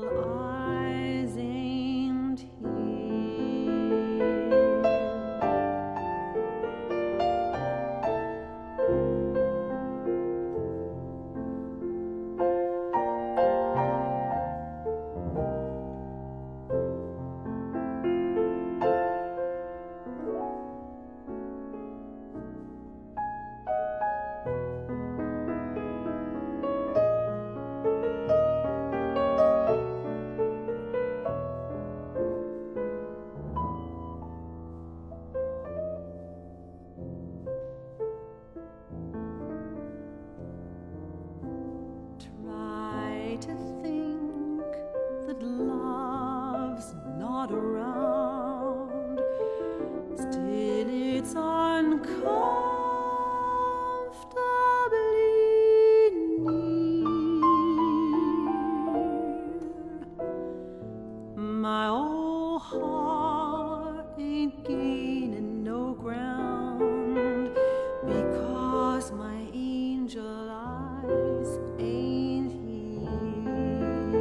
eyes ain't here. Try to think that love's not around, still it's uncomfortably near. My old heart ain't gaining no ground, because my angel eyes ain't here.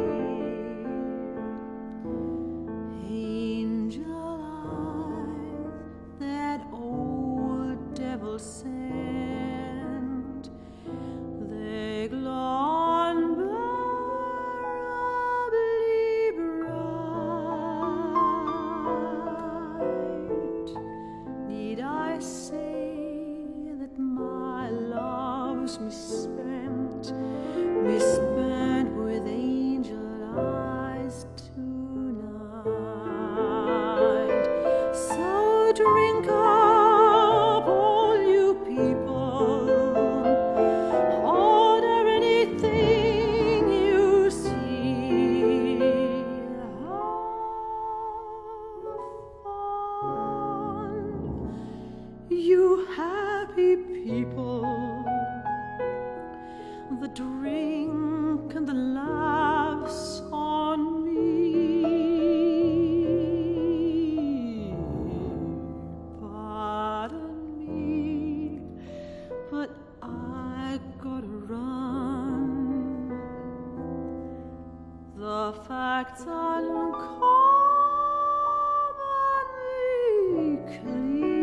Angel eyes that old devil sent, they glow unbearably bright. Need I say that my love's misspent with angel eyes tonight? So drink up, all you people, order anything you see. Have fun, you happy people. The drink and the laughs on me. Pardon me, but I gotta run. The facts uncommonly clear.